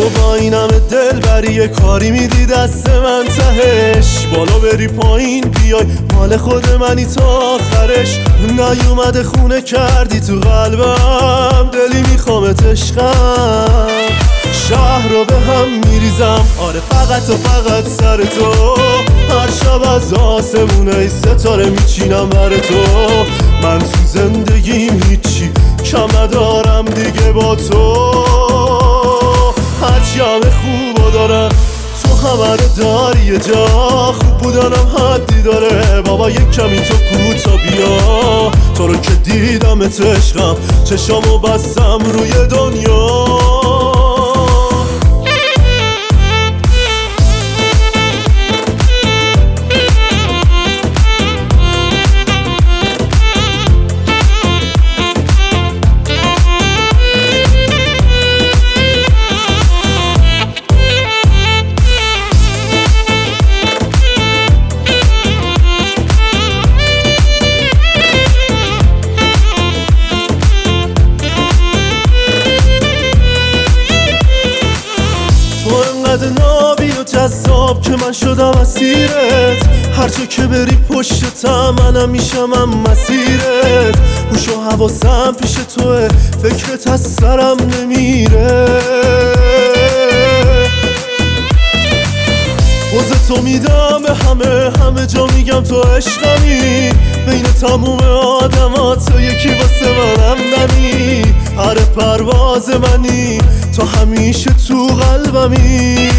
تو با اینم دل بری یه کاری میدی دست من تهش، بالا بری پایین بیای مال خود منی تا آخرش. نیومده خونه کردی تو قلبم، دلی میخوامت عشقم. شهر رو به هم میریزم، آره فقط و فقط سر تو. هر شب از آسمونه ستاره میچینم بر تو. من تو زندگیم هیچی کم ندارم دیگه با تو. هرچی همه خوبا دارم تو همه رو داری یه جا. خوب بودنم حدی داره بابا، یک کمی تو کوتا بیا. تو رو که دیدمت عشقم، چشامو بستم روی دنیا. نابی و جذاب که من شدم اسیرت. هر جا که بری پشتم منم میشم مسیرت. هوش و حواسم پیش توه، فکرت از سرم نمیره. پوز تو میدم به همه جا میگم تو عشقمی. بین تموم آدمات تو یکی واسه منم نمی. هر پرواز منی تو همیشه تو قلبمی.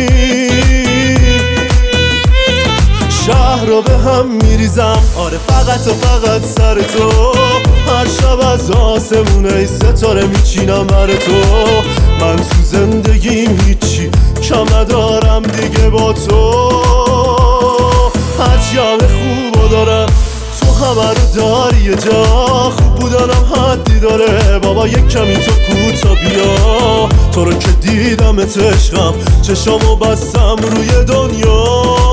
شهر رو به هم میریزم، آره فقط و فقط سر تو. هر شب از آسمونه ستاره میچینم بر تو. من تو زندگیم هیچی کم ندارم دیگه با تو. هرچی همه خوبا دارم تو همه رو داری یه جا. خوب بودنم حدی داره بابا، یک کمی تو کوتا بیا. تو رو که دیدمت عشقم، چشامو بستم روی دنیا.